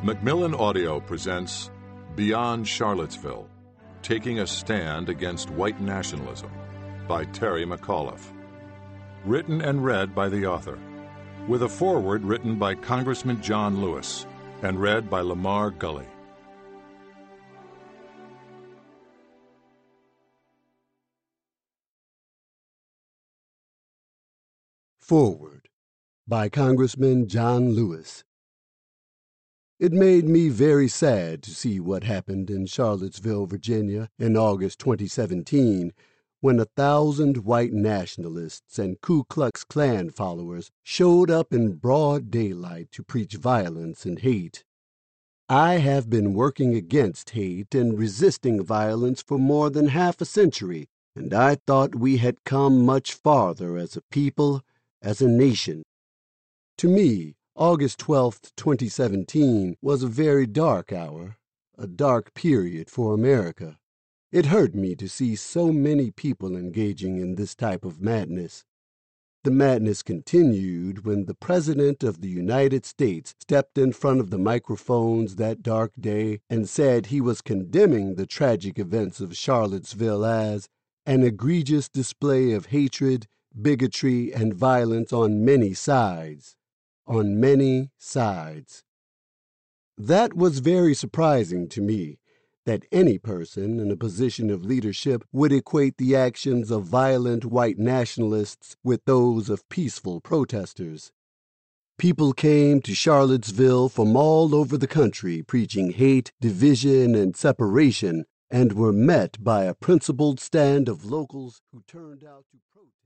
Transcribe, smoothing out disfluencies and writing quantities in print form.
Macmillan Audio presents Beyond Charlottesville, Taking a Stand Against White Nationalism by Terry McAuliffe. Written and read by the author, with a foreword written by Congressman John Lewis and read by Lamar Gully. Foreword by Congressman John Lewis. It made me very sad to see what happened in Charlottesville, Virginia in August 2017 when 1,000 white nationalists and Ku Klux Klan followers showed up in broad daylight to preach violence and hate. I have been working against hate and resisting violence for more than half a century, and I thought we had come much farther as a people, as a nation. To me, August 12th, 2017 was a very dark hour, a dark period for America. It hurt me to see so many people engaging in this type of madness. The madness continued when the President of the United States stepped in front of the microphones that dark day and said he was condemning the tragic events of Charlottesville as an egregious display of hatred, bigotry, and violence on many sides. On many sides. That was very surprising to me, that any person in a position of leadership would equate the actions of violent white nationalists with those of peaceful protesters. People came to Charlottesville from all over the country preaching hate, division, and separation, and were met by a principled stand of locals who turned out to protest.